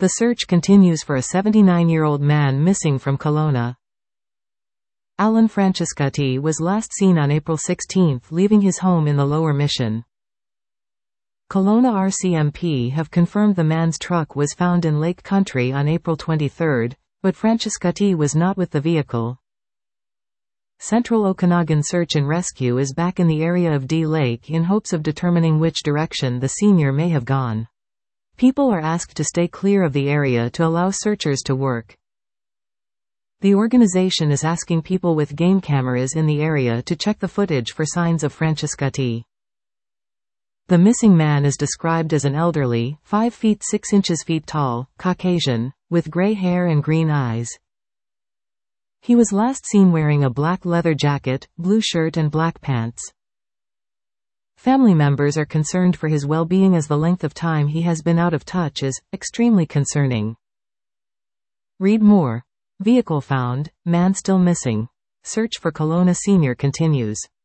The search continues for a 79-year-old man missing from Kelowna. Alan Francescotti was last seen on April 16 leaving his home in the Lower Mission. Kelowna RCMP have confirmed the man's truck was found in Lake Country on April 23, but Francescotti was not with the vehicle. Central Okanagan Search and Rescue is back in the area of D Lake in hopes of determining which direction the senior may have gone. People are asked to stay clear of the area to allow searchers to work. The organization is asking people with game cameras in the area to check the footage for signs of Francescotti. The missing man is described as an elderly, 5 feet 6 inches tall, Caucasian, with gray hair and green eyes. He was last seen wearing a black leather jacket, blue shirt and black pants. Family members are concerned for his well-being as the length of time he has been out of touch is extremely concerning. Read more. Vehicle found, man still missing. Search for Kelowna senior continues.